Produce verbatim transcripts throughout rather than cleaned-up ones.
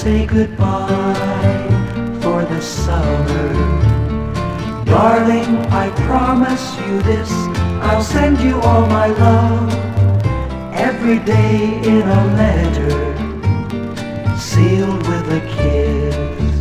say goodbye for the summer. Darling, I promise you this, I'll send you all my love every day in a letter, sealed with a kiss.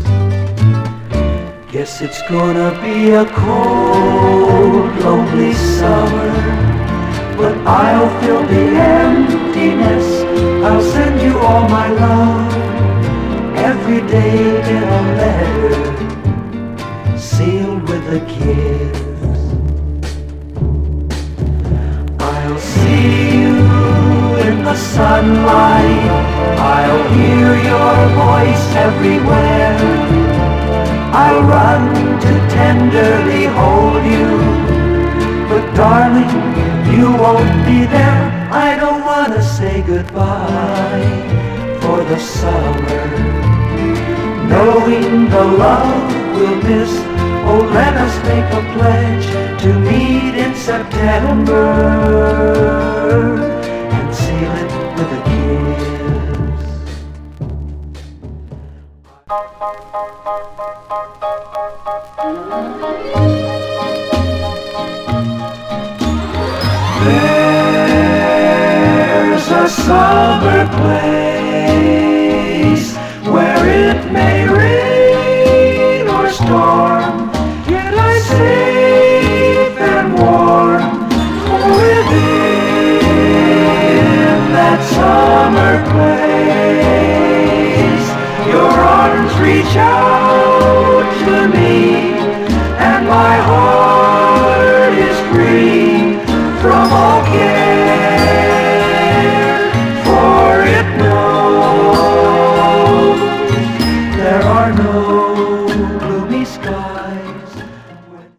Guess it's gonna be a cold, lonely summer, but I'll fill the emptiness. I'll send you all my love every day in a letter, sealed with a kiss. I'll see you in the sunlight, I'll hear your voice everywhere, I'll run to tenderly hold you, but darling, you won't be there. I don't wanna say goodbye for the summer, knowing the love we'll miss. Oh, let us make a pledge to meet in September and seal it with a kiss. There's a summer place where it may rain or storm, yet I'm safe and warm within that summer place. Your arms reach out to me, and my heart is free from all care, for it knows there are no